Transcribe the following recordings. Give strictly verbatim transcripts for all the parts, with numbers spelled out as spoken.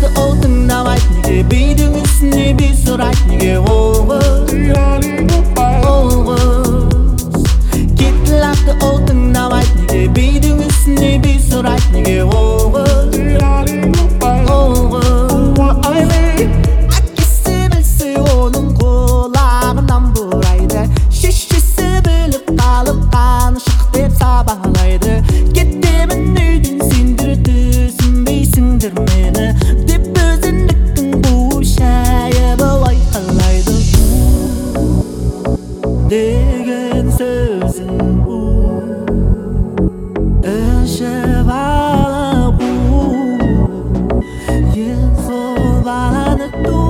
ол тыңдамайды неге бидің үстіне би сұрайды неге ол қыз ол қыз кетті лақты ол тыңдамайды неге бидің үстіне би сұрайды неге ол қыз ол қыз әкесі білсе оның құлағынан бұрайды шешесі біліп қалып қаны шық деп сабалайды кетемін үйден сендер түсінбейсіңдер мені деп өзіндіктің бұл шайып айқайлайды деген сөзін ішіп алып ең сол баланы ту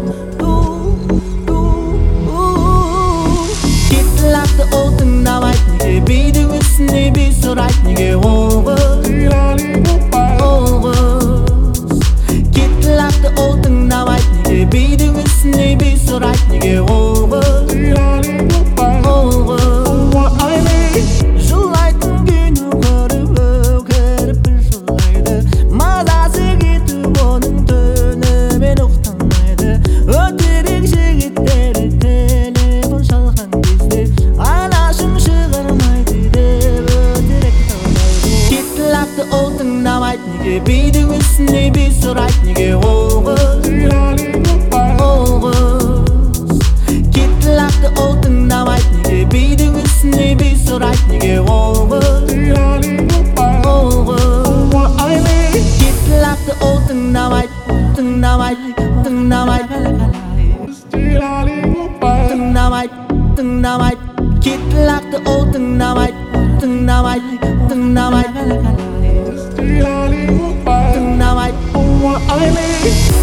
кетті лақты ол тыңдамайды неге бидің үстіне би сұрайды неге ол қыз ол қыз кетті лақты ол тыңдамайды неге бидің үстіне би сұрайды неге ол қыз ол қыз жылайтын күні көріп өкіріп жылайды мазасы кетіп оның түнімен ұйықтамайды өтірік жігіттері телефон шалған кезде анашым шығармайды деп өтірік талайды кетті лақты ол тыңдамайды неге бидің үстіне би сұрайды неге ол қыз ол қыз кетті лақты ол тыңдамайды неге бидің үстіне би сұрайды неге ол қыз ол қыз кетті лақты ол тыңдамайды тыңдамайды тыңдамайды тыңдамайды тыңдамайды кетті лақты ол тыңдамайды тыңдамайды тыңдамайды тыңдамайды